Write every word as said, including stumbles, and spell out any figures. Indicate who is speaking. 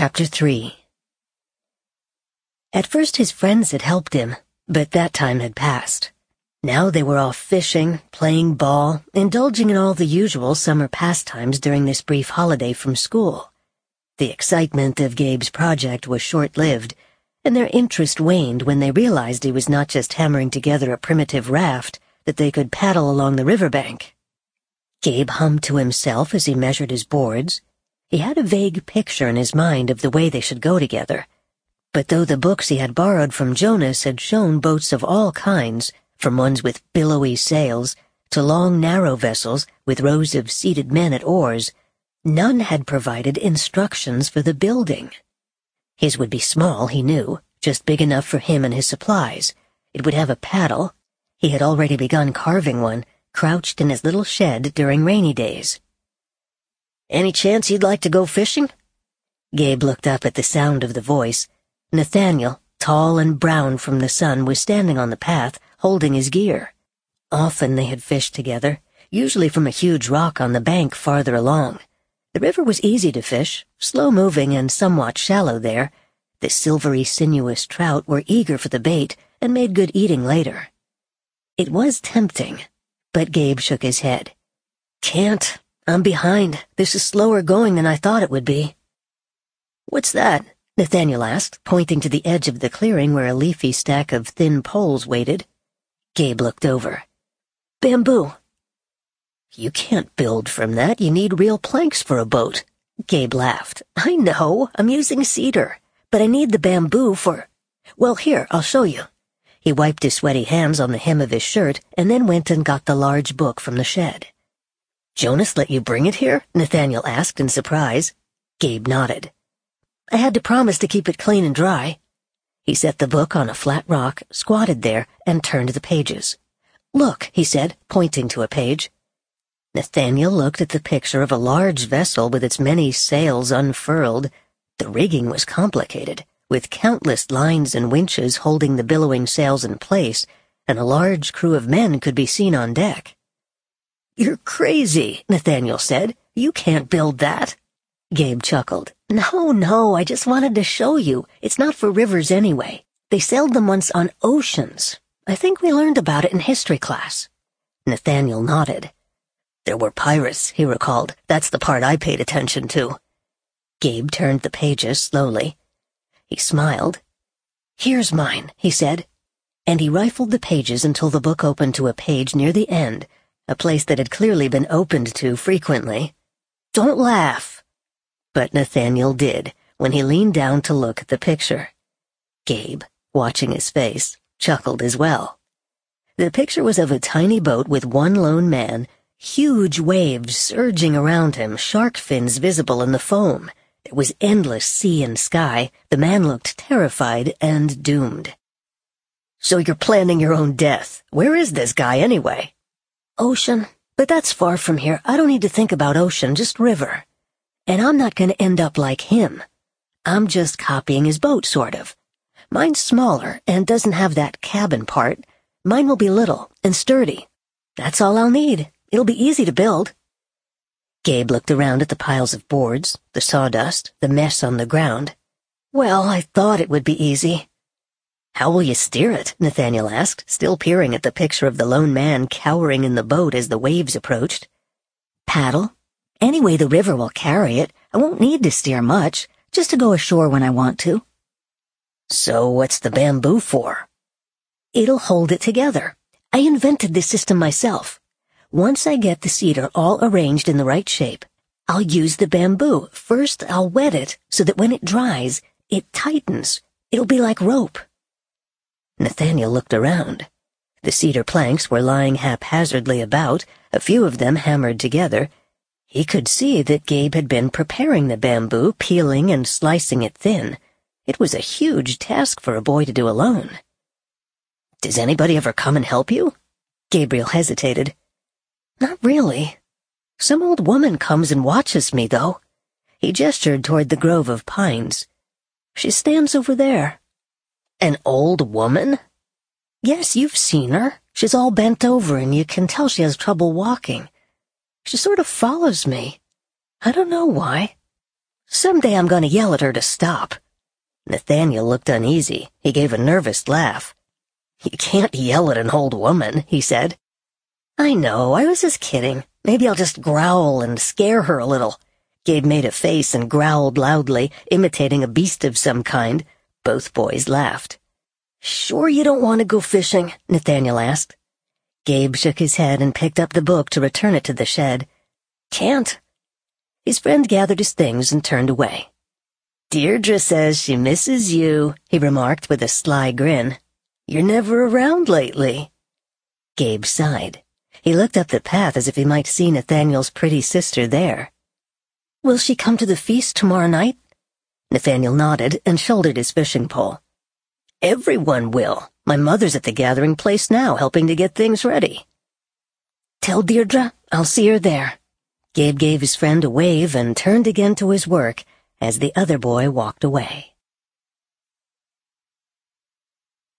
Speaker 1: Chapter three. At first his friends had helped him, but that time had passed. Now they were off fishing, playing ball, indulging in all the usual summer pastimes during this brief holiday from school. The excitement of Gabe's project was short-lived, and their interest waned when they realized he was not just hammering together a primitive raft that they could paddle along the riverbank. Gabe hummed to himself as he measured his boards. He had a vague picture in his mind of the way they should go together. But though the books he had borrowed from Jonas had shown boats of all kinds, from ones with billowy sails to long, narrow vessels with rows of seated men at oars, none had provided instructions for the building. His would be small, he knew, just big enough for him and his supplies. It would have a paddle. He had already begun carving one, crouched in his little shed during rainy days. "Any chance you'd like to go fishing?" Gabe looked up at the sound of the voice. Nathaniel, tall and brown from the sun, was standing on the path, holding his gear. Often they had fished together, usually from a huge rock on the bank farther along. The river was easy to fish, slow-moving and somewhat shallow there. The silvery, sinuous trout were eager for the bait and made good eating later. It was tempting, but Gabe shook his head. "Can't. I'm behind. This is slower going than I thought it would be." "What's that?" Nathaniel asked, pointing to the edge of the clearing where a leafy stack of thin poles waited. Gabe looked over. "Bamboo." "You can't build from that. You need real planks for a boat." Gabe laughed. "I know. I'm using cedar. But I need the bamboo for... Well, here, I'll show you." He wiped his sweaty hands on the hem of his shirt and then went and got the large book from the shed. "Jonas let you bring it here?" Nathaniel asked in surprise. Gabe nodded. "I had to promise to keep it clean and dry." He set the book on a flat rock, squatted there, and turned the pages. "Look," he said, pointing to a page. Nathaniel looked at the picture of a large vessel with its many sails unfurled. The rigging was complicated, with countless lines and winches holding the billowing sails in place, and a large crew of men could be seen on deck. "You're crazy," Nathaniel said. "You can't build that." Gabe chuckled. "No, no, I just wanted to show you. It's not for rivers anyway. They sailed them once on oceans. I think we learned about it in history class." Nathaniel nodded. "There were pirates," he recalled. "That's the part I paid attention to." Gabe turned the pages slowly. He smiled. "Here's mine," he said, and he rifled the pages until the book opened to a page near the end, a place that had clearly been opened to frequently. "Don't laugh." But Nathaniel did, when he leaned down to look at the picture. Gabe, watching his face, chuckled as well. The picture was of a tiny boat with one lone man, huge waves surging around him, shark fins visible in the foam. There was endless sea and sky. The man looked terrified and doomed. "So you're planning your own death. Where is this guy anyway?" "Ocean. But that's far from here. I don't need to think about ocean, just river. And I'm not going to end up like him. I'm just copying his boat, sort of. Mine's smaller and doesn't have that cabin part. Mine will be little and sturdy. That's all I'll need. It'll be easy to build." Gabe looked around at the piles of boards, the sawdust, the mess on the ground. "Well, I thought it would be easy." "How will you steer it?" Nathaniel asked, still peering at the picture of the lone man cowering in the boat as the waves approached. "Paddle. Anyway, the river will carry it. I won't need to steer much, just to go ashore when I want to." "So what's the bamboo for?" "It'll hold it together. I invented this system myself. Once I get the cedar all arranged in the right shape, I'll use the bamboo. First, I'll wet it so that when it dries, it tightens. It'll be like rope." Nathaniel looked around. The cedar planks were lying haphazardly about, a few of them hammered together. He could see that Gabe had been preparing the bamboo, peeling and slicing it thin. It was a huge task for a boy to do alone. "Does anybody ever come and help you?" Gabriel hesitated. "Not really. Some old woman comes and watches me, though." He gestured toward the grove of pines. "She stands over there." "An old woman?" "Yes, you've seen her. She's all bent over and you can tell she has trouble walking. She sort of follows me. I don't know why." Someday I'm going to yell at her to stop." Nathaniel looked uneasy. He gave a nervous laugh. "You can't yell at an old woman," he said. "I know, I was just kidding. Maybe I'll just growl and scare her a little." Gabe made a face and growled loudly, imitating a beast of some kind. Both boys laughed. "Sure you don't want to go fishing?" Nathaniel asked. Gabe shook his head and picked up the book to return it to the shed. "Can't." His friend gathered his things and turned away. "Deirdre says she misses you," he remarked with a sly grin. "You're never around lately." Gabe sighed. He looked up the path as if he might see Nathaniel's pretty sister there. "Will she come to the feast tomorrow night?" Nathaniel nodded and shouldered his fishing pole. "Everyone will. My mother's at the gathering place now, helping to get things ready." "Tell Deirdre I'll see her there." Gabe gave his friend a wave and turned again to his work as the other boy walked away.